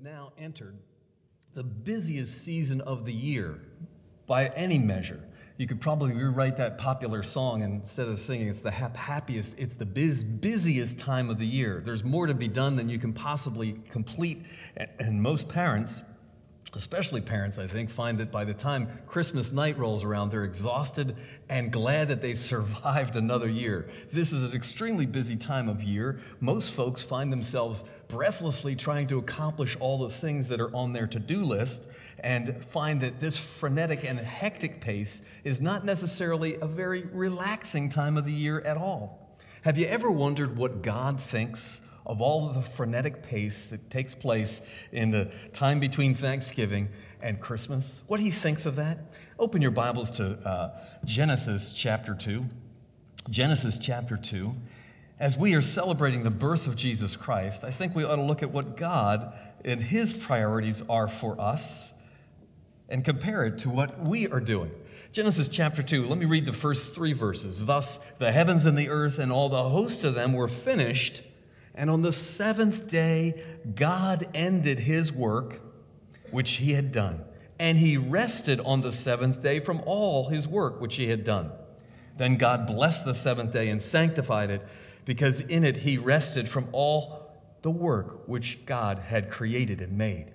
now entered the busiest season of the year by any measure. You could probably rewrite that popular song, and instead of singing it's the happiest, it's the busiest time of the year. There's more to be done than you can possibly complete, and most parents, especially parents, I think, find that by the time Christmas night rolls around, they're exhausted and glad that they survived another year. This is an extremely busy time of year. Most folks find themselves breathlessly trying to accomplish all the things that are on their to-do list and find that this frenetic and hectic pace is not necessarily a very relaxing time of the year at all. Have you ever wondered what God thinks of all of the frenetic pace that takes place in the time between Thanksgiving and Christmas? What he thinks of that? Open your Bibles to Genesis chapter 2. Genesis chapter 2. As we are celebrating the birth of Jesus Christ, I think we ought to look at what God and his priorities are for us and compare it to what we are doing. Genesis chapter 2, let me read the first 3 verses. Thus, the heavens and the earth and all the host of them were finished, and on the 7th day, God ended his work, which he had done. And he rested on the 7th day from all his work, which he had done. Then God blessed the 7th day and sanctified it, because in it he rested from all the work which God had created and made.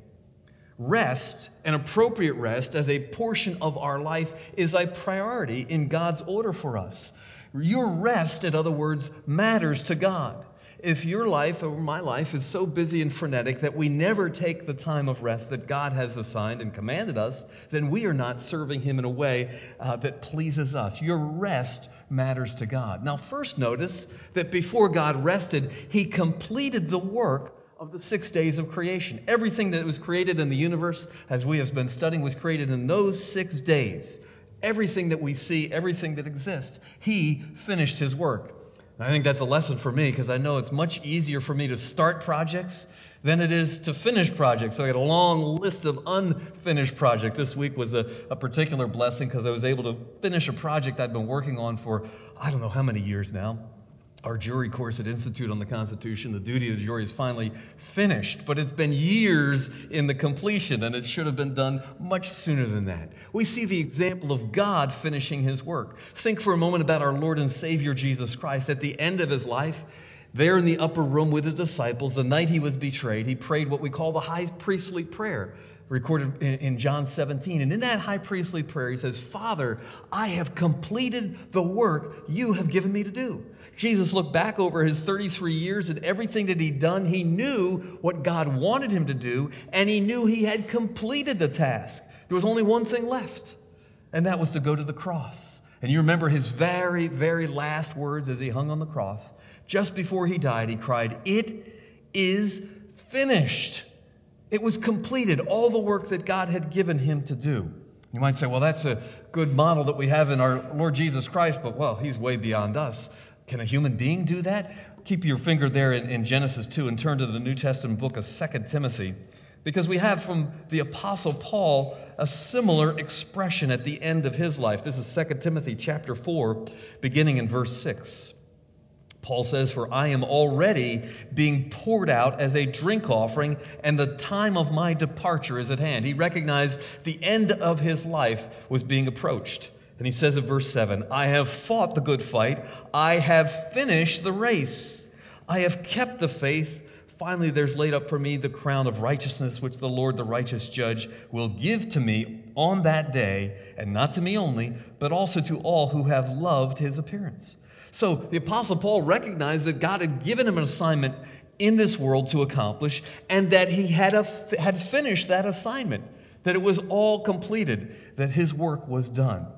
Rest, an appropriate rest as a portion of our life, is a priority in God's order for us. Your rest, in other words, matters to God. If your life or my life is so busy and frenetic that we never take the time of rest that God has assigned and commanded us, then we are not serving him in a way that pleases us. Your rest matters to God. Now, first notice that before God rested, he completed the work of the 6 days of creation. Everything that was created in the universe, as we have been studying, was created in those 6 days. Everything that we see, everything that exists, he finished his work. I think that's a lesson for me, because I know it's much easier for me to start projects than it is to finish projects. So I got a long list of unfinished projects. This week was a particular blessing because I was able to finish a project I've been working on for I don't know how many years now. Our jury course at Institute on the Constitution, the duty of the jury is finally finished, but it's been years in the completion, and it should have been done much sooner than that. We see the example of God finishing his work. Think for a moment about our Lord and Savior Jesus Christ. At the end of his life, there in the upper room with his disciples, the night he was betrayed, he prayed what we call the high priestly prayer, recorded in John 17. And in that high priestly prayer, he says, "Father, I have completed the work you have given me to do." Jesus looked back over his 33 years and everything that he'd done. He knew what God wanted him to do, and he knew he had completed the task. There was only one thing left, and that was to go to the cross. And you remember his very, very last words as he hung on the cross. Just before he died, he cried, "It is finished." It was completed, all the work that God had given him to do. You might say, well, that's a good model that we have in our Lord Jesus Christ, but, well, he's way beyond us. Can a human being do that? Keep your finger there in Genesis 2 and turn to the New Testament book of 2 Timothy, because we have from the Apostle Paul a similar expression at the end of his life. This is 2 Timothy chapter 4, beginning in verse 6. Paul says, "For I am already being poured out as a drink offering, and the time of my departure is at hand." He recognized the end of his life was being approached. And he says in verse 7, "I have fought the good fight. I have finished the race. I have kept the faith. Finally, there's laid up for me the crown of righteousness, which the Lord, the righteous judge, will give to me on that day, and not to me only, but also to all who have loved his appearance." So the Apostle Paul recognized that God had given him an assignment in this world to accomplish, and that he had finished that assignment, that it was all completed, that his work was done.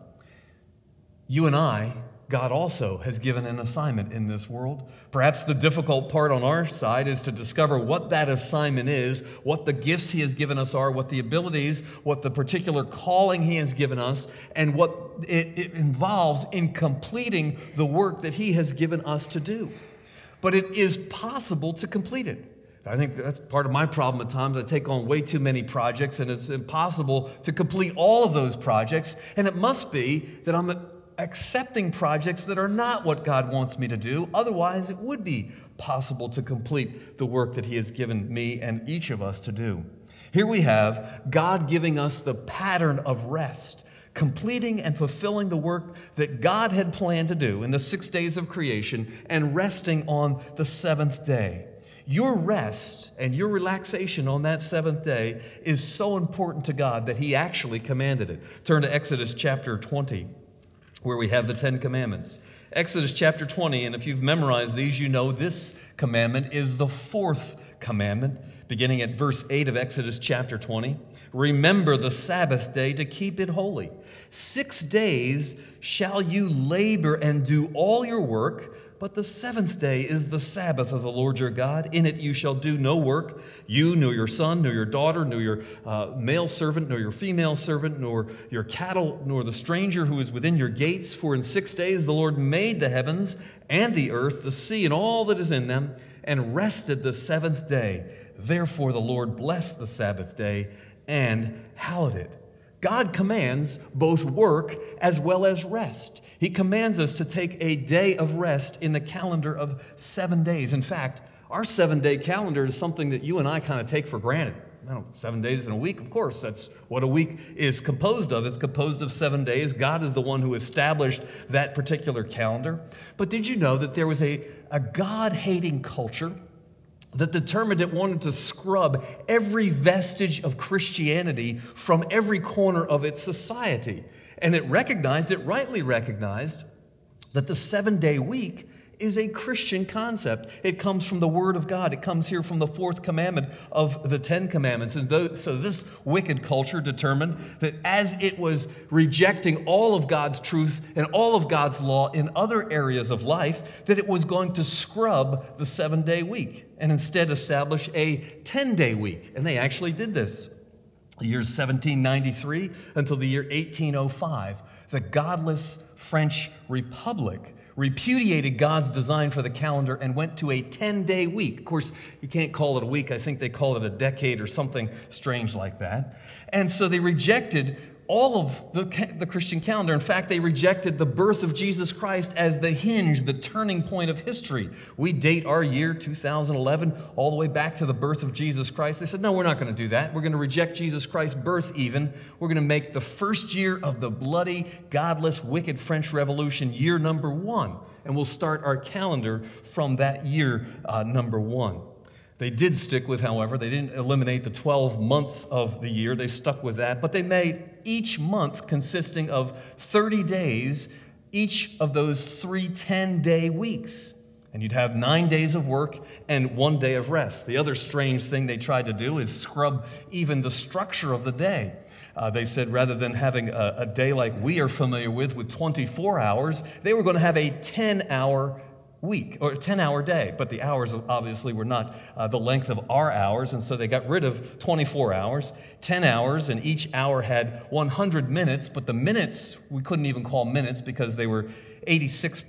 You and I, God also has given an assignment in this world. Perhaps the difficult part on our side is to discover what that assignment is, what the gifts he has given us are, what the abilities, what the particular calling he has given us, and what it involves in completing the work that he has given us to do. But it is possible to complete it. I think that's part of my problem at times. I take on way too many projects, and it's impossible to complete all of those projects. And it must be that I'm accepting projects that are not what God wants me to do. Otherwise, it would be possible to complete the work that he has given me and each of us to do. Here we have God giving us the pattern of rest, completing and fulfilling the work that God had planned to do in the 6 days of creation and resting on the seventh day. Your rest and your relaxation on that seventh day is so important to God that He actually commanded it. Turn to Exodus chapter 20, where we have the Ten Commandments. Exodus chapter 20, and if you've memorized these, you know this commandment is the fourth commandment, beginning at verse 8 of Exodus chapter 20. Remember the Sabbath day to keep it holy. 6 days shall you labor and do all your work, but the seventh day is the Sabbath of the Lord your God. In it you shall do no work, you, nor your son, nor your daughter, nor your male servant, nor your female servant, nor your cattle, nor the stranger who is within your gates. For in 6 days the Lord made the heavens and the earth, the sea, and all that is in them, and rested the seventh day. Therefore the Lord blessed the Sabbath day and hallowed it. God commands both work as well as rest. He commands us to take a day of rest in the calendar of 7 days. In fact, our 7-day calendar is something that you and I kind of take for granted. 7 days in a week, of course, that's what a week is composed of. It's composed of 7 days. God is the one who established that particular calendar. But did you know that there was a God-hating culture that determined it wanted to scrub every vestige of Christianity from every corner of its society? And it rightly recognized, that the 7-day week is a Christian concept. It comes from the Word of God. It comes here from the fourth commandment of the Ten Commandments. And so this wicked culture determined that as it was rejecting all of God's truth and all of God's law in other areas of life, that it was going to scrub the 7-day week and instead establish a 10-day week. And they actually did this. The years 1793 until the year 1805, the godless French Republic repudiated God's design for the calendar and went to a 10-day week. Of course, you can't call it a week. I think they call it a decade or something strange like that. And so they rejected all of the Christian calendar. In fact, they rejected the birth of Jesus Christ as the hinge, the turning point of history. We date our year 2011 all the way back to the birth of Jesus Christ. They said, no, we're not going to do that. We're going to reject Jesus Christ's birth even. We're going to make the first year of the bloody, godless, wicked French Revolution year number 1. And we'll start our calendar from that year number 1. They did stick with, however, they didn't eliminate the 12 months of the year. They stuck with that. But they made each month consisting of 30 days, each of those 3 10-day weeks. And you'd have 9 days of work and 1 day of rest. The other strange thing they tried to do is scrub even the structure of the day. They said rather than having a day like we are familiar with 24 hours, they were going to have a 10-hour week or 10-hour day, but the hours obviously were not the length of our hours, and so they got rid of 24 hours, 10 hours, and each hour had 100 minutes, but the minutes we couldn't even call minutes because they were 86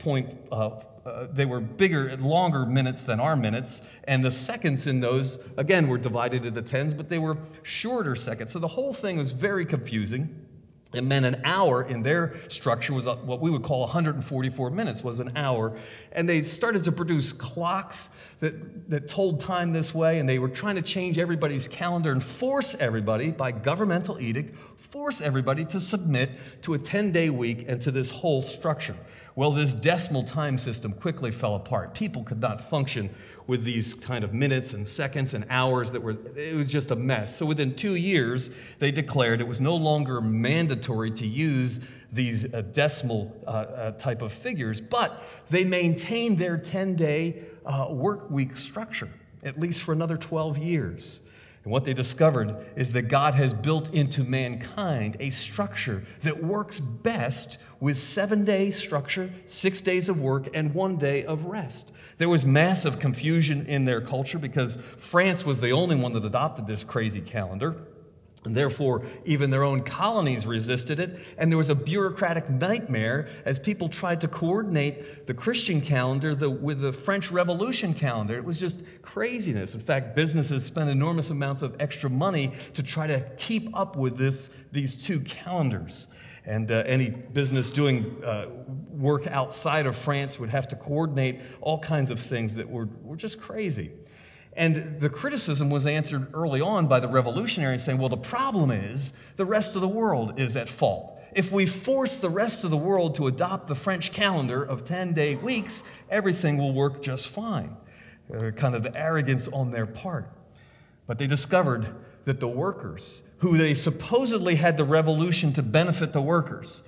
they were bigger, longer minutes than our minutes, and the seconds in those, again, were divided into tens, but they were shorter seconds. So the whole thing was very confusing. It meant an hour in their structure was what we would call 144 minutes was an hour. And they started to produce clocks that told time this way, and they were trying to change everybody's calendar and force everybody, by governmental edict, force everybody to submit to a 10-day week and to this whole structure. Well, this decimal time system quickly fell apart. People could not function with these kind of minutes and seconds and hours it was just a mess. So within 2 years, they declared it was no longer mandatory to use these decimal type of figures, but they maintained their 10-day work week structure, at least for another 12 years. And what they discovered is that God has built into mankind a structure that works best with 7-day structure, 6 days of work, and 1 day of rest. There was massive confusion in their culture because France was the only one that adopted this crazy calendar. And therefore, even their own colonies resisted it. And there was a bureaucratic nightmare as people tried to coordinate the Christian calendar with the French Revolution calendar. It was just craziness. In fact, businesses spent enormous amounts of extra money to try to keep up with these two calendars. And any business doing work outside of France would have to coordinate all kinds of things that were just crazy. And the criticism was answered early on by the revolutionaries saying, well, the problem is the rest of the world is at fault. If we force the rest of the world to adopt the French calendar of 10-day weeks, everything will work just fine. Kind of the arrogance on their part. But they discovered that the workers, who they supposedly had the revolution to benefit the workers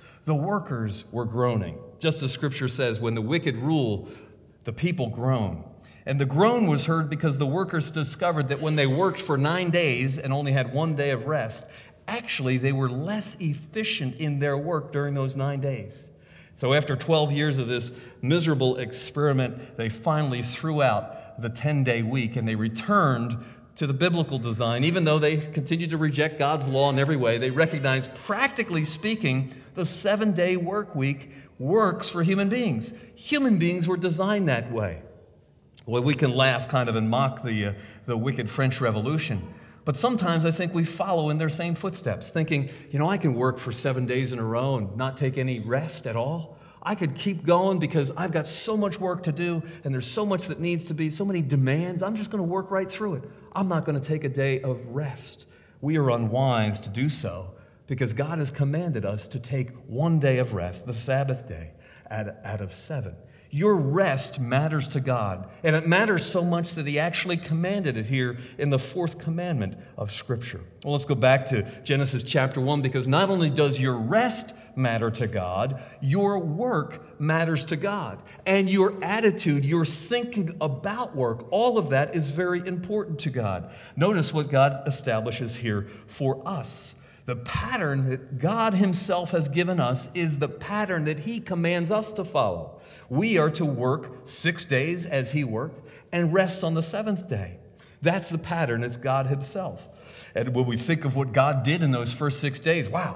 were groaning. Just as Scripture says, when the wicked rule, the people groan. And the groan was heard because the workers discovered that when they worked for 9 days and only had 1 day of rest, actually they were less efficient in their work during those 9 days. So after 12 years of this miserable experiment, they finally threw out the 10-day week and they returned to the biblical design. Even though they continued to reject God's law in every way, they recognized, practically speaking, the 7-day work week works for human beings. Human beings were designed that way. Well, we can laugh kind of and mock the wicked French Revolution. But sometimes I think we follow in their same footsteps, thinking, I can work for 7 days in a row and not take any rest at all. I could keep going because I've got so much work to do and there's so much that needs to be, so many demands. I'm just going to work right through it. I'm not going to take a day of rest. We are unwise to do so because God has commanded us to take 1 day of rest, the Sabbath day, out of 7. Your rest matters to God, and it matters so much that He actually commanded it here in the 4th commandment of Scripture. Well, let's go back to Genesis chapter 1, because not only does your rest matter to God, your work matters to God. And your attitude, your thinking about work, all of that is very important to God. Notice what God establishes here for us. The pattern that God Himself has given us is the pattern that He commands us to follow. We are to work 6 days as He worked and rest on the 7th day. That's the pattern. It's God Himself. And when we think of what God did in those first 6 days, wow,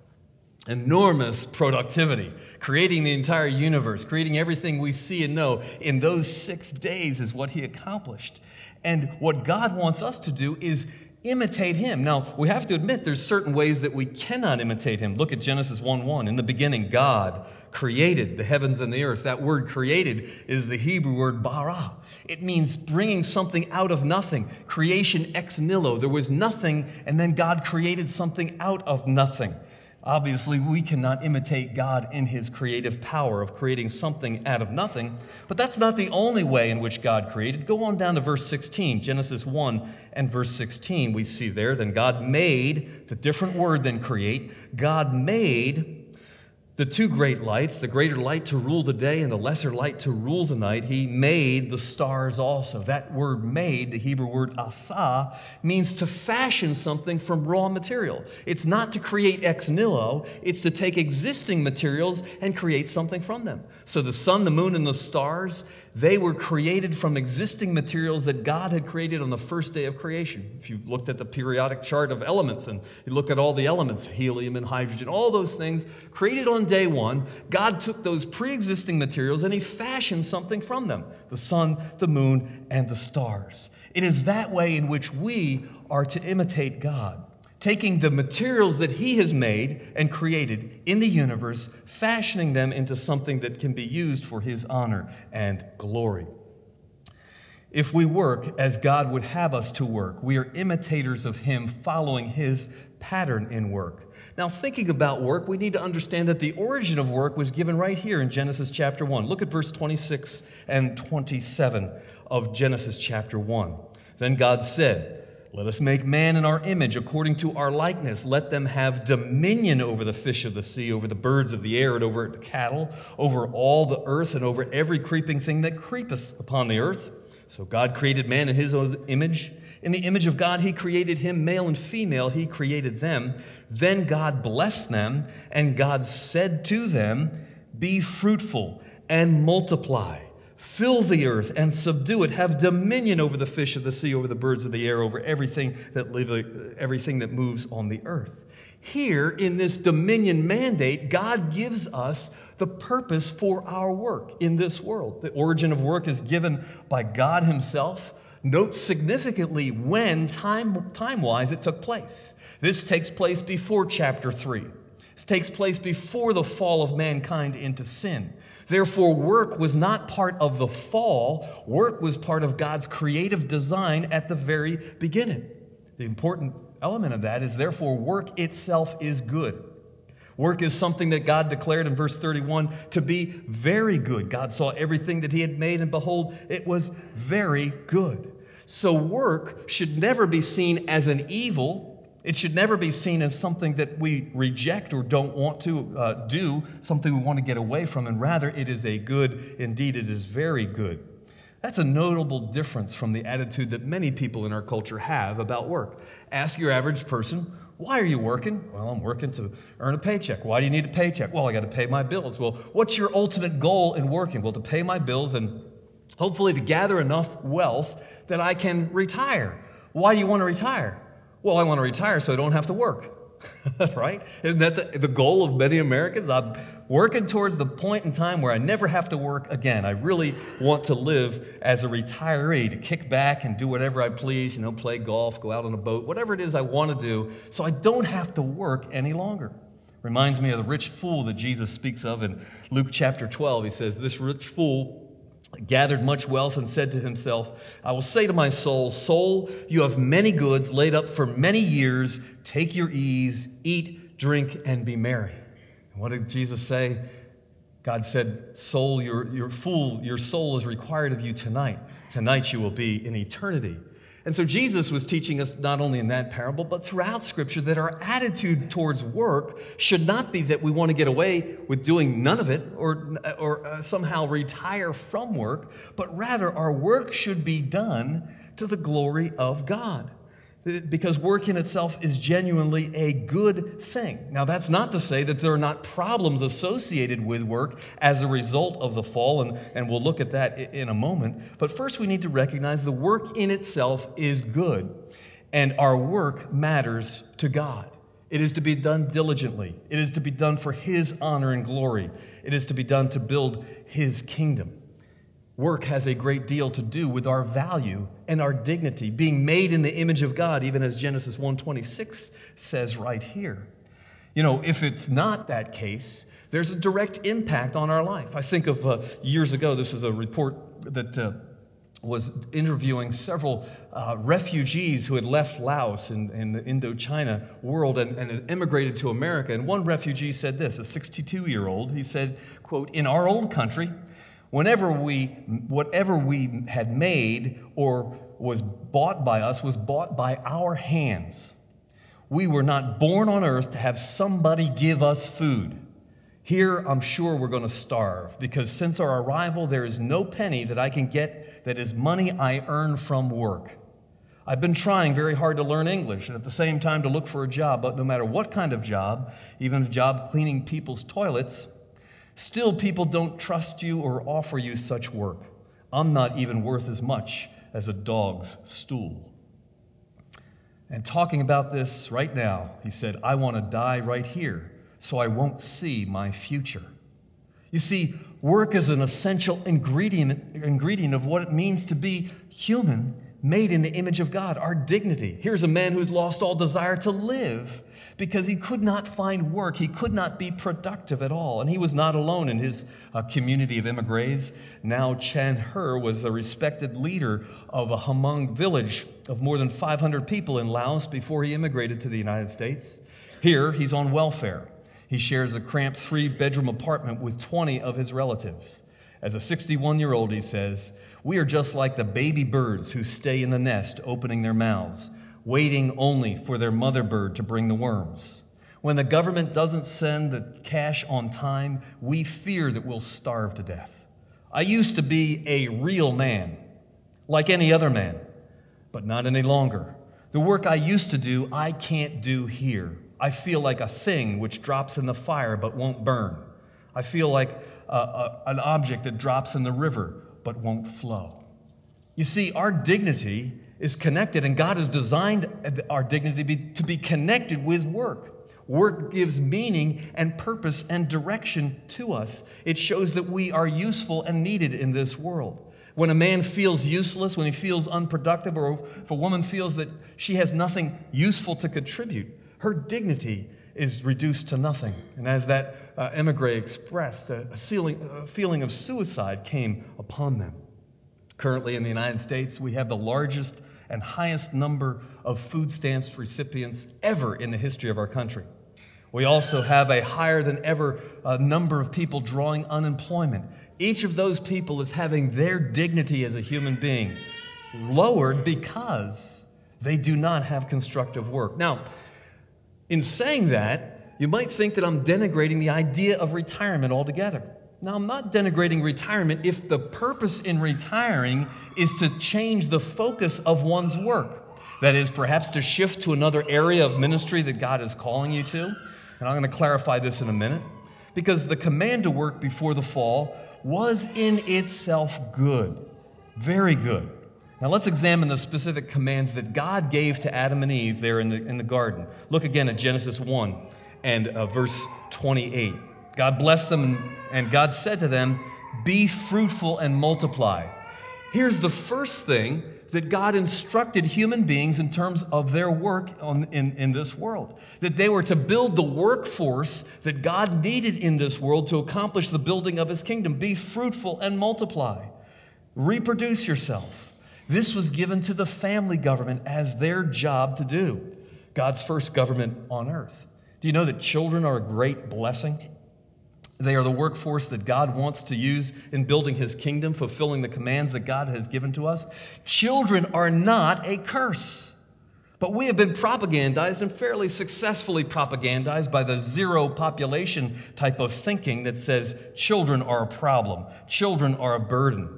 enormous productivity, creating the entire universe, creating everything we see and know in those 6 days is what He accomplished. And what God wants us to do is imitate Him. Now, we have to admit there's certain ways that we cannot imitate Him. Look at Genesis 1:1. In the beginning, God created the heavens and the earth. That word created is the Hebrew word bara. It means bringing something out of nothing. Creation ex nihilo. There was nothing, and then God created something out of nothing. Obviously, we cannot imitate God in His creative power of creating something out of nothing, but that's not the only way in which God created. Go on down to verse 16, Genesis 1 and verse 16. We see there, then God made, it's a different word than create, God made the 2 great lights, the greater light to rule the day and the lesser light to rule the night. He made the stars also. That word made, the Hebrew word asa, means to fashion something from raw material. It's not to create ex nihilo. It's to take existing materials and create something from them. So the sun, the moon, and the stars, they were created from existing materials that God had created on the first day of creation. If you've looked at the periodic chart of elements and you look at all the elements, helium and hydrogen, all those things created on day 1, God took those pre-existing materials and He fashioned something from them. The sun, the moon, and the stars. It is that way in which we are to imitate God. Taking the materials that He has made and created in the universe, fashioning them into something that can be used for His honor and glory. If we work as God would have us to work, we are imitators of Him, following His pattern in work. Now, thinking about work, we need to understand that the origin of work was given right here in Genesis chapter 1. Look at verse 26 and 27 of Genesis chapter 1. Then God said, "Let us make man in our image, according to our likeness. Let them have dominion over the fish of the sea, over the birds of the air, and over the cattle, over all the earth, and over every creeping thing that creepeth upon the earth." So God created man in His own image. In the image of God He created him, male and female He created them. Then God blessed them, and God said to them, "Be fruitful and multiply. Fill the earth and subdue it. Have dominion over the fish of the sea, over the birds of the air, over everything that moves on the earth." Here, in this dominion mandate, God gives us the purpose for our work in this world. The origin of work is given by God Himself. Note significantly when, time-wise, it took place. This takes place before chapter 3. This takes place before the fall of mankind into sin. Therefore, work was not part of the fall. Work was part of God's creative design at the very beginning. The important element of that is, therefore, work itself is good. Work is something that God declared in verse 31 to be very good. God saw everything that he had made, and behold, it was very good. So work should never be seen as an evil. It should never be seen as something that we reject or don't want to do, something we want to get away from, and rather it is a good, indeed it is very good. That's a notable difference from the attitude that many people in our culture have about work. Ask your average person, why are you working? Well, I'm working to earn a paycheck. Why do you need a paycheck? Well, I got to pay my bills. Well, what's your ultimate goal in working? Well, to pay my bills and hopefully to gather enough wealth that I can retire. Why do you want to retire? Well, I want to retire so I don't have to work, right? Isn't that the goal of many Americans? I'm working towards the point in time where I never have to work again. I really want to live as a retiree, to kick back and do whatever I please, play golf, go out on a boat, whatever it is I want to do, so I don't have to work any longer. Reminds me of the rich fool that Jesus speaks of in Luke chapter 12. He says, this rich fool gathered much wealth and said to himself, I will say to my soul, soul, you have many goods laid up for many years. Take your ease, eat, drink, and be merry. And what did Jesus say? God said, soul, you're fool, your soul is required of you tonight. Tonight you will be in eternity. And so Jesus was teaching us not only in that parable, but throughout Scripture, that our attitude towards work should not be that we want to get away with doing none of it or somehow retire from work, but rather our work should be done to the glory of God. Because work in itself is genuinely a good thing. Now, that's not to say that there are not problems associated with work as a result of the fall, and we'll look at that in a moment. But first, we need to recognize the work in itself is good, and our work matters to God. It is to be done diligently. It is to be done for His honor and glory. It is to be done to build His kingdom. Work has a great deal to do with our value and our dignity, being made in the image of God, even as Genesis 1:26 says right here. If it's not that case, there's a direct impact on our life. I think of years ago, this was a report that was interviewing several refugees who had left Laos in the Indochina world and had immigrated to America. And one refugee said this, a 62-year-old, he said, quote, in our old country, whatever we had made or was bought by us was bought by our hands. We were not born on earth to have somebody give us food. Here, I'm sure we're going to starve, because since our arrival, there is no penny that I can get that is money I earn from work. I've been trying very hard to learn English and at the same time to look for a job, but no matter what kind of job, even a job cleaning people's toilets, still, people don't trust you or offer you such work. I'm not even worth as much as a dog's stool. And talking about this right now, he said, I want to die right here so I won't see my future. You see, work is an essential ingredient of what it means to be human, made in the image of God, our dignity. Here's a man who'd lost all desire to live because he could not find work. He could not be productive at all. And he was not alone in his community of immigrants. Now Chan Her was a respected leader of a Hmong village of more than 500 people in Laos before he immigrated to the United States. Here, he's on welfare. He shares a cramped 3-bedroom apartment with 20 of his relatives. As a 61-year-old, he says, we are just like the baby birds who stay in the nest, opening their mouths, waiting only for their mother bird to bring the worms. When the government doesn't send the cash on time, we fear that we'll starve to death. I used to be a real man, like any other man, but not any longer. The work I used to do, I can't do here. I feel like a thing which drops in the fire but won't burn. I feel like an object that drops in the river but won't flow. You see, our dignity is connected, and God has designed our dignity to be connected with work. Work gives meaning and purpose and direction to us. It shows that we are useful and needed in this world. When a man feels useless, when he feels unproductive, or if a woman feels that she has nothing useful to contribute, her dignity is reduced to nothing. And as that emigre expressed, a feeling of suicide came upon them. Currently in the United States, we have the largest and highest number of food stamps recipients ever in the history of our country. We also have a higher than ever number of people drawing unemployment. Each of those people is having their dignity as a human being lowered because they do not have constructive work. Now, in saying that, you might think that I'm denigrating the idea of retirement altogether. Now, I'm not denigrating retirement if the purpose in retiring is to change the focus of one's work. That is, perhaps to shift to another area of ministry that God is calling you to. And I'm going to clarify this in a minute. Because the command to work before the fall was in itself good. Very good. Now let's examine the specific commands that God gave to Adam and Eve there in the garden. Look again at Genesis 1 and verse 28. God blessed them, and God said to them, "Be fruitful and multiply." Here's the first thing that God instructed human beings in terms of their work in this world. That they were to build the workforce that God needed in this world to accomplish the building of His kingdom. Be fruitful and multiply. Reproduce yourself. This was given to the family government as their job to do. God's first government on earth. Do you know that children are a great blessing? They are the workforce that God wants to use in building His kingdom, fulfilling the commands that God has given to us. Children are not a curse. But we have been propagandized, and fairly successfully propagandized, by the zero population type of thinking that says children are a problem, children are a burden.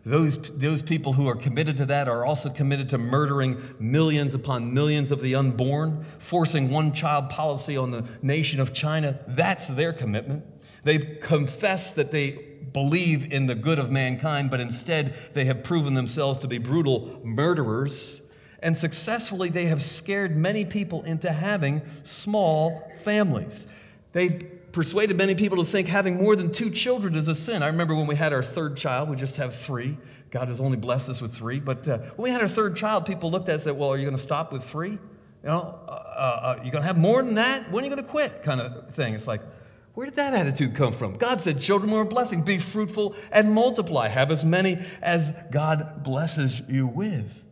Those people who are committed to that are also committed to murdering millions upon millions of the unborn, forcing one-child policy on the nation of China. That's their commitment. They confess that they believe in the good of mankind, but instead they have proven themselves to be brutal murderers. And successfully, they have scared many people into having small families. They persuaded many people to think having more than 2 children is a sin. I remember when we had our 3rd child, we just have 3. God has only blessed us with 3. But when we had our 3rd child, people looked at us and said, well, are you going to stop with 3? You know, you going to have more than that? When are you going to quit? Kind of thing. It's like, where did that attitude come from? God said children were a blessing. Be fruitful and multiply. Have as many as God blesses you with.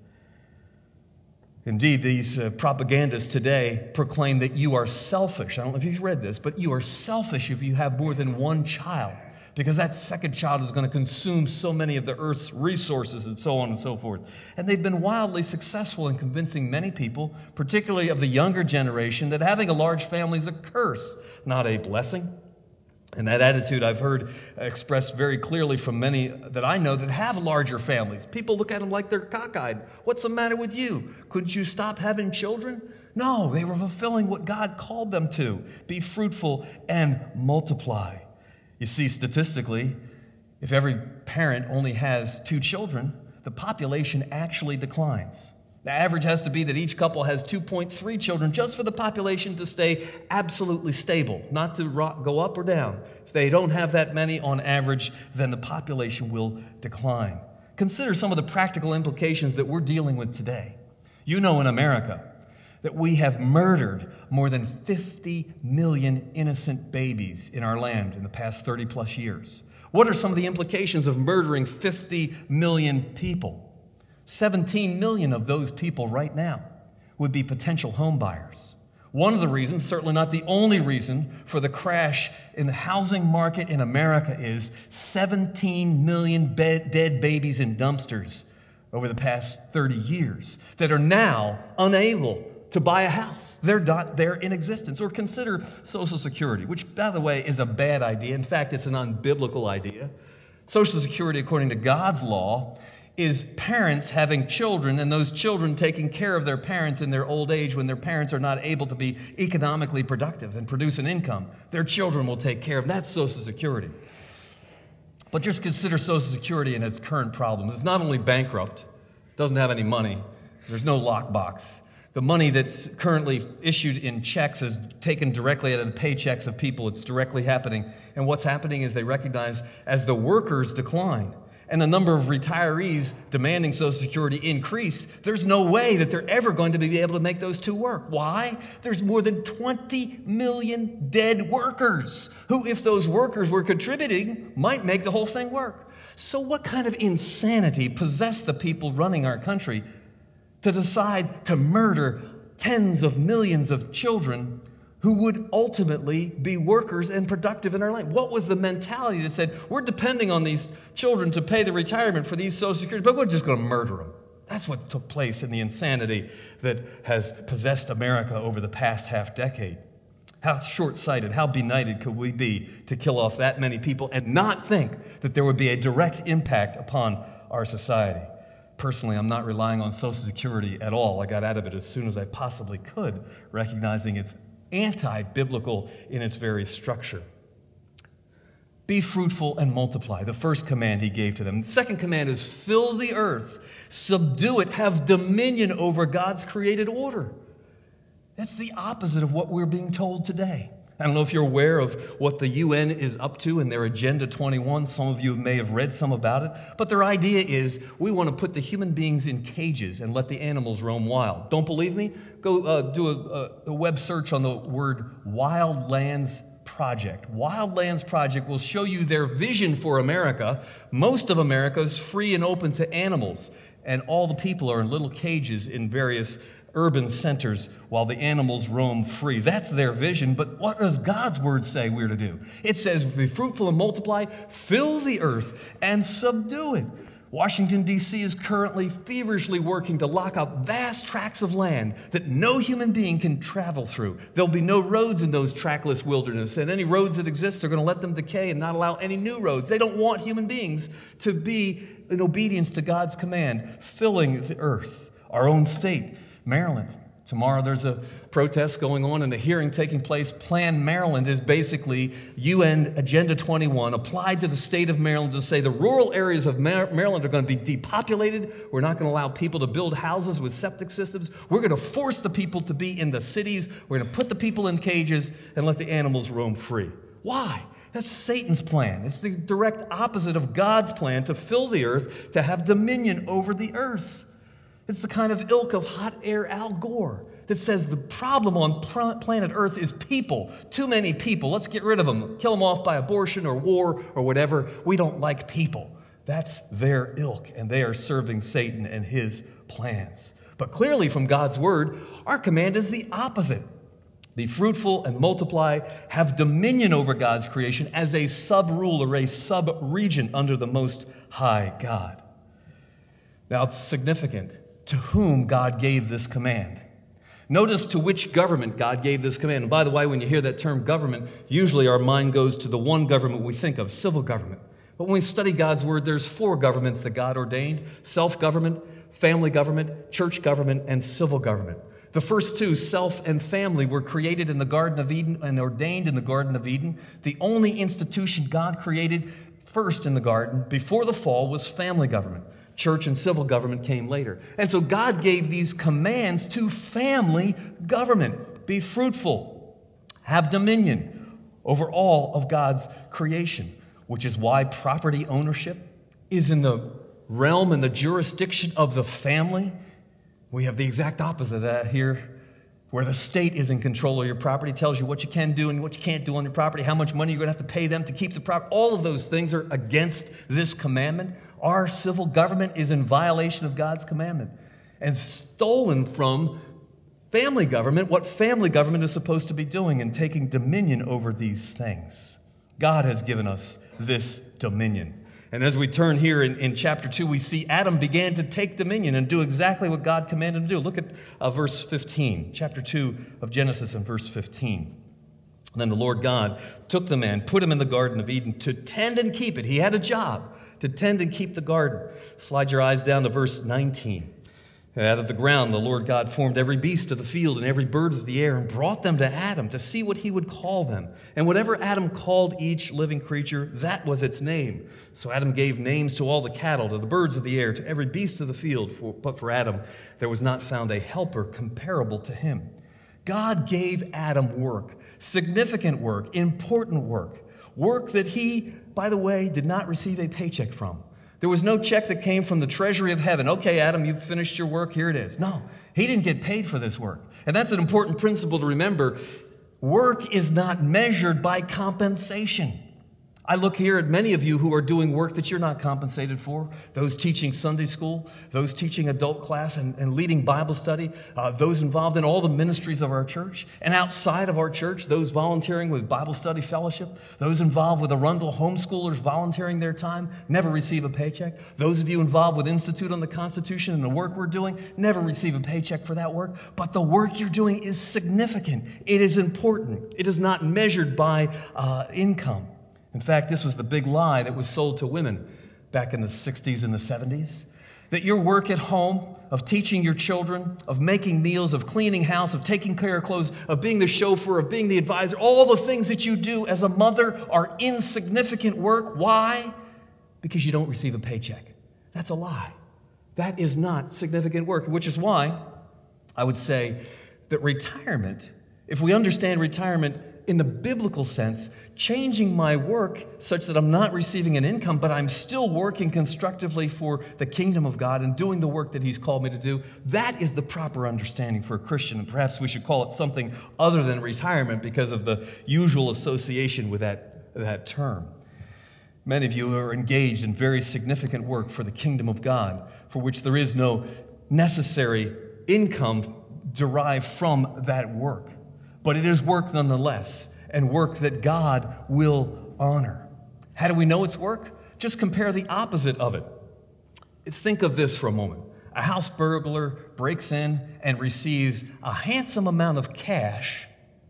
Indeed, these propagandists today proclaim that you are selfish. I don't know if you've read this, but you are selfish if you have more than 1 child, because that 2nd child is going to consume so many of the earth's resources and so on and so forth. And they've been wildly successful in convincing many people, particularly of the younger generation, that having a large family is a curse, not a blessing. And that attitude I've heard expressed very clearly from many that I know that have larger families. People look at them like they're cockeyed. What's the matter with you? Couldn't you stop having children? No, they were fulfilling what God called them to. Be fruitful and multiply. You see, statistically, if every parent only has 2 children, the population actually declines. The average has to be that each couple has 2.3 children just for the population to stay absolutely stable, not to go up or down. If they don't have that many on average, then the population will decline. Consider some of the practical implications that we're dealing with today. You know, in America, that we have murdered more than 50 million innocent babies in our land in the past 30 plus years. What are some of the implications of murdering 50 million people? 17 million of those people right now would be potential home buyers. One of the reasons, certainly not the only reason, for the crash in the housing market in America is 17 million dead babies in dumpsters over the past 30 years that are now unable to buy a house. They're not there in existence. Or consider Social Security, which, by the way, is a bad idea. In fact, it's an unbiblical idea. Social Security, according to God's law, is parents having children and those children taking care of their parents in their old age when their parents are not able to be economically productive and produce an income. Their children will take care of them. That's Social Security. But just consider Social Security and its current problems. It's not only bankrupt, doesn't have any money, there's no lockbox. The money that's currently issued in checks is taken directly out of the paychecks of people. It's directly happening. And what's happening is they recognize as the workers decline, and the number of retirees demanding Social Security increase, there's no way that they're ever going to be able to make those two work. Why? There's more than 20 million dead workers who, if those workers were contributing, might make the whole thing work. So what kind of insanity possessed the people running our country to decide to murder tens of millions of children who would ultimately be workers and productive in our life? What was the mentality that said, we're depending on these children to pay the retirement for these Social Security, but we're just going to murder them? That's what took place in the insanity that has possessed America over the past half decade. How short-sighted, how benighted could we be to kill off that many people and not think that there would be a direct impact upon our society? Personally, I'm not relying on Social Security at all. I got out of it as soon as I possibly could, recognizing its anti-biblical in its very structure. Be fruitful and multiply, the first command he gave to them. The second command is fill the earth, subdue it, have dominion over God's created order. That's the opposite of what we're being told today. I don't know if you're aware of what the UN is up to in their Agenda 21. Some of you may have read some about it. But their idea is we want to put the human beings in cages and let the animals roam wild. Don't believe me? Go do a web search on the word Wildlands Project. Wildlands Project will show you their vision for America. Most of America is free and open to animals, and all the people are in little cages in various urban centers while the animals roam free. That's their vision, but what does God's word say we're to do? It says, be fruitful and multiply, fill the earth, and subdue it. Washington, D.C. is currently feverishly working to lock up vast tracts of land that no human being can travel through. There'll be no roads in those trackless wilderness, and any roads that exist, they're going to let them decay and not allow any new roads. They don't want human beings to be in obedience to God's command, filling the earth. Our own state, Maryland. Tomorrow there's a protest going on and a hearing taking place. Plan Maryland is basically UN Agenda 21 applied to the state of Maryland to say the rural areas of Maryland are going to be depopulated. We're not going to allow people to build houses with septic systems. We're going to force the people to be in the cities. We're going to put the people in cages and let the animals roam free. Why? That's Satan's plan. It's the direct opposite of God's plan to fill the earth, to have dominion over the earth. It's the kind of ilk of hot air Al Gore that says the problem on planet Earth is people. Too many people. Let's get rid of them. Kill them off by abortion or war or whatever. We don't like people. That's their ilk, and they are serving Satan and his plans. But clearly from God's word, our command is the opposite. Be fruitful and multiply, have dominion over God's creation as a sub-ruler, a sub-region under the Most High God. Now it's significant to whom God gave this command. Notice to which government God gave this command. And by the way, when you hear that term government, usually our mind goes to the one government we think of, civil government. But when we study God's word, there's 4 governments that God ordained: self-government, family government, church government, and civil government. The first 2, self and family, were created in the Garden of Eden and ordained in the Garden of Eden. The only institution God created first in the garden before the fall was family government. Church and civil government came later. And so God gave these commands to family government. Be fruitful, have dominion over all of God's creation, which is why property ownership is in the realm and the jurisdiction of the family. We have the exact opposite of that here, where the state is in control of your property, tells you what you can do and what you can't do on your property, how much money you're going to have to pay them to keep the property. All of those things are against this commandment. Our civil government is in violation of God's commandment and stolen from family government what family government is supposed to be doing and taking dominion over these things. God has given us this dominion. And as we turn here in chapter 2, we see Adam began to take dominion and do exactly what God commanded him to do. Look at verse 15, chapter 2 of Genesis and verse 15. And then the Lord God took the man, put him in the Garden of Eden to tend and keep it. He had a job to tend and keep the garden. Slide your eyes down to verse 19. Out of the ground, the Lord God formed every beast of the field and every bird of the air and brought them to Adam to see what he would call them. And whatever Adam called each living creature, that was its name. So Adam gave names to all the cattle, to the birds of the air, to every beast of the field. But for Adam, there was not found a helper comparable to him. God gave Adam work, significant work, important work, work that he, by the way, did not receive a paycheck from. There was no check that came from the treasury of heaven. Okay, Adam, you've finished your work. Here it is. No, he didn't get paid for this work. And that's an important principle to remember. Work is not measured by compensation. I look here at many of you who are doing work that you're not compensated for. Those teaching Sunday school, those teaching adult class and leading Bible study, those involved in all the ministries of our church. And outside of our church, those volunteering with Bible study fellowship, those involved with the Arundel homeschoolers volunteering their time, never receive a paycheck. Those of you involved with Institute on the Constitution and the work we're doing, never receive a paycheck for that work. But the work you're doing is significant. It is important. It is not measured by income. In fact, this was the big lie that was sold to women back in the 60s and the 70s. That your work at home, of teaching your children, of making meals, of cleaning house, of taking care of clothes, of being the chauffeur, of being the advisor, all the things that you do as a mother are insignificant work. Why? Because you don't receive a paycheck. That's a lie. That is not significant work, which is why I would say that retirement, if we understand retirement in the biblical sense, changing my work such that I'm not receiving an income, but I'm still working constructively for the kingdom of God and doing the work that He's called me to do, that is the proper understanding for a Christian. And perhaps we should call it something other than retirement because of the usual association with that term. Many of you are engaged in very significant work for the kingdom of God, for which there is no necessary income derived from that work. But it is work nonetheless, and work that God will honor. How do we know it's work? Just compare the opposite of it. Think of this for a moment. A house burglar breaks in and receives a handsome amount of cash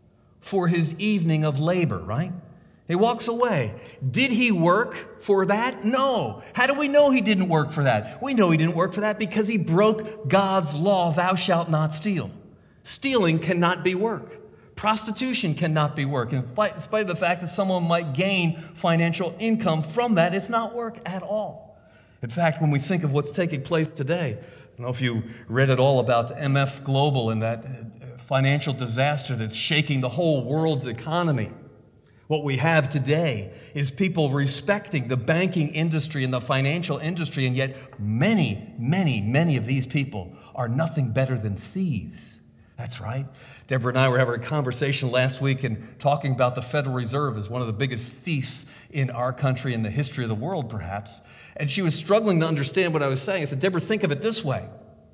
for his evening of labor, right? He walks away. Did he work for that? No. How do we know he didn't work for that? We know he didn't work for that because he broke God's law, thou shalt not steal. Stealing cannot be work. Prostitution cannot be work. In spite of the fact that someone might gain financial income from that, it's not work at all. In fact, when we think of what's taking place today, I don't know if you read at all about MF Global and that financial disaster that's shaking the whole world's economy. What we have today is people respecting the banking industry and the financial industry, and yet many, many, many of these people are nothing better than thieves. That's right. Deborah and I were having a conversation last week and talking about the Federal Reserve as one of the biggest thieves in our country, in the history of the world, perhaps. And she was struggling to understand what I was saying. I said, Deborah, think of it this way.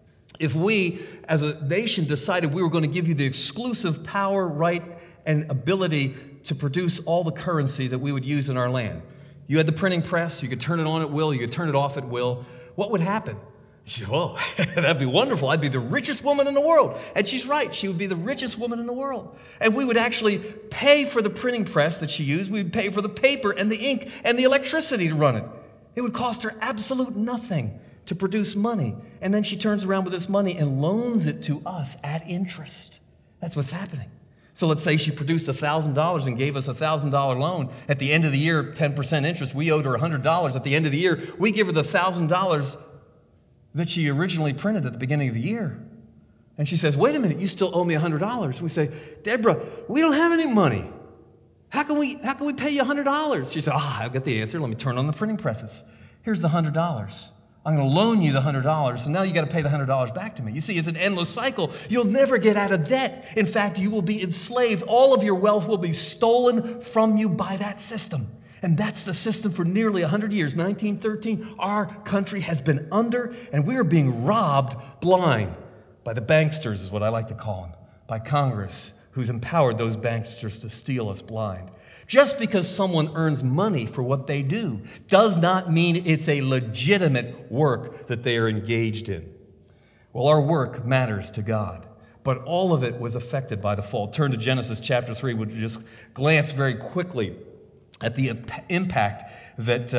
If we, as a nation, decided we were going to give you the exclusive power, right, and ability to produce all the currency that we would use in our land. You had the printing press. You could turn it on at will. You could turn it off at will. What would happen? She said, well, that'd be wonderful. I'd be the richest woman in the world. And she's right. She would be the richest woman in the world. And we would actually pay for the printing press that she used. We would pay for the paper and the ink and the electricity to run it. It would cost her absolute nothing to produce money. And then she turns around with this money and loans it to us at interest. That's what's happening. So let's say she produced $1,000 and gave us a $1,000 loan. At the end of the year, 10% interest. We owed her $100. At the end of the year, we give her the $1,000 that she originally printed at the beginning of the year. And she says, wait a minute, you still owe me $100. We say, Deborah, we don't have any money. How can we pay you $100? She said, I've got the answer. Let me turn on the printing presses. Here's the $100. I'm going to loan you the $100, and now you got to pay the $100 back to me. You see, it's an endless cycle. You'll never get out of debt. In fact, you will be enslaved. All of your wealth will be stolen from you by that system. And that's the system for nearly 100 years. 1913, our country has been under, and we are being robbed blind by the banksters, is what I like to call them, by Congress, who's empowered those banksters to steal us blind. Just because someone earns money for what they do does not mean it's a legitimate work that they are engaged in. Well, our work matters to God, but all of it was affected by the fall. Turn to Genesis chapter 3. We'll just glance very quickly at the impact that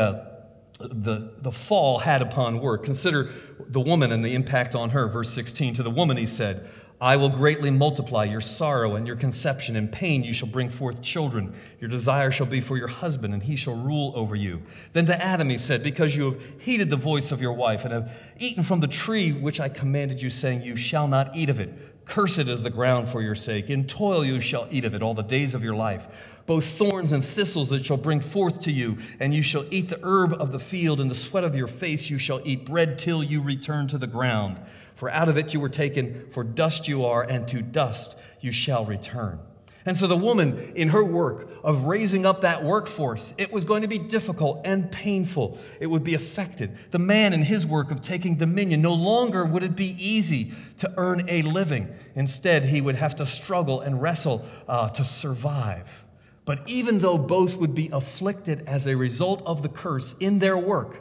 the fall had upon work. Consider the woman and the impact on her. Verse 16, to the woman he said, I will greatly multiply your sorrow and your conception. In pain you shall bring forth children. Your desire shall be for your husband, and he shall rule over you. Then to Adam he said, because you have heeded the voice of your wife and have eaten from the tree which I commanded you, saying, you shall not eat of it. Cursed is the ground for your sake. In toil you shall eat of it all the days of your life. Both thorns and thistles it shall bring forth to you, and you shall eat the herb of the field. In the sweat of your face you shall eat bread till you return to the ground. For out of it you were taken, for dust you are, and to dust you shall return. And so the woman, in her work of raising up that workforce, it was going to be difficult and painful. It would be affected. The man, in his work of taking dominion, no longer would it be easy to earn a living. Instead, he would have to struggle and wrestle to survive. But even though both would be afflicted as a result of the curse in their work,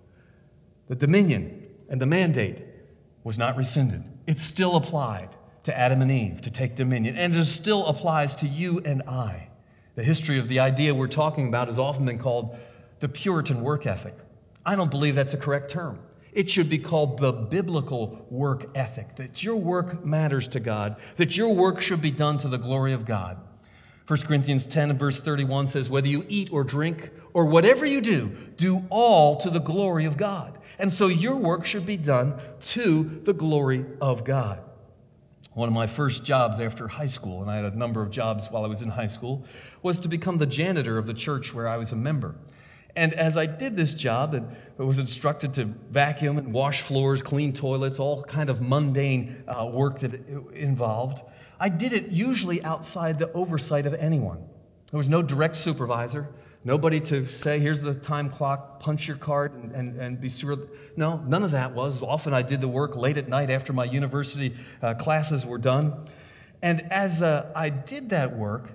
the dominion and the mandate was not rescinded. It still applied to Adam and Eve to take dominion, and it still applies to you and I. The history of the idea we're talking about has often been called the Puritan work ethic. I don't believe that's a correct term. It should be called the biblical work ethic, that your work matters to God, that your work should be done to the glory of God. 1 Corinthians 10 and verse 31 says, whether you eat or drink or whatever you do, do all to the glory of God. And so your work should be done to the glory of God. One of my first jobs after high school, and I had a number of jobs while I was in high school, was to become the janitor of the church where I was a member. And as I did this job, and I was instructed to vacuum and wash floors, clean toilets, all kind of mundane work that it involved, I did it usually outside the oversight of anyone. There was no direct supervisor, nobody to say, here's the time clock, punch your card, and be sure. No, none of that was. Often I did the work late at night after my university classes were done. And as I did that work,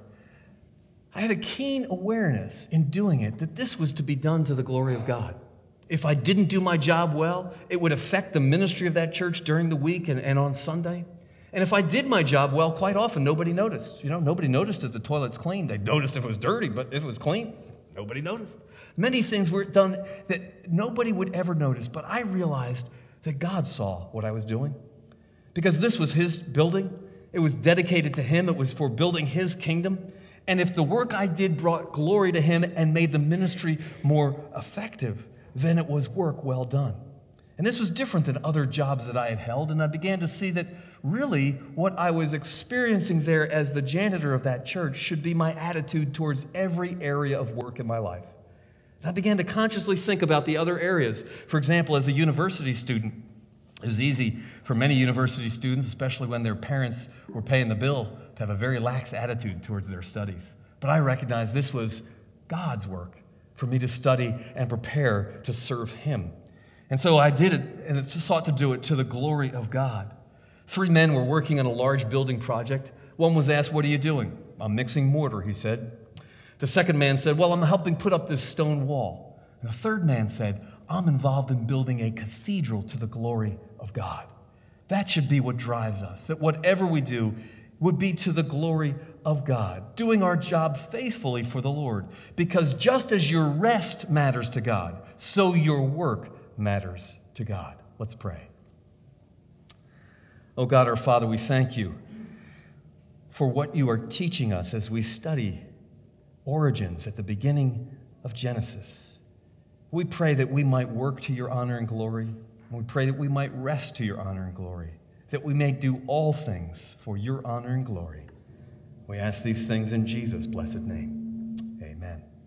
I had a keen awareness in doing it that this was to be done to the glory of God. If I didn't do my job well, it would affect the ministry of that church during the week and on Sunday. And if I did my job well, quite often nobody noticed. Nobody noticed if the toilet's clean. They noticed if it was dirty, but if it was clean, nobody noticed. Many things were done that nobody would ever notice, but I realized that God saw what I was doing. Because this was His building. It was dedicated to Him. It was for building His kingdom. And if the work I did brought glory to Him and made the ministry more effective, then it was work well done. And this was different than other jobs that I had held, and I began to see that really what I was experiencing there as the janitor of that church should be my attitude towards every area of work in my life. And I began to consciously think about the other areas. For example, as a university student, it was easy for many university students, especially when their parents were paying the bill, to have a very lax attitude towards their studies. But I recognized this was God's work for me to study and prepare to serve Him. And so I did it, and sought to do it to the glory of God. 3 men were working on a large building project. One was asked, "What are you doing?" "I'm mixing mortar," he said. The second man said, "Well, I'm helping put up this stone wall." And the third man said, "I'm involved in building a cathedral to the glory of God." That should be what drives us, that whatever we do would be to the glory of God, doing our job faithfully for the Lord. Because just as your rest matters to God, so your work matters to God. Let's pray. Oh God, our Father, we thank You for what You are teaching us as we study origins at the beginning of Genesis. We pray that we might work to Your honor and glory. We pray that we might rest to Your honor and glory, that we may do all things for Your honor and glory. We ask these things in Jesus' blessed name. Amen.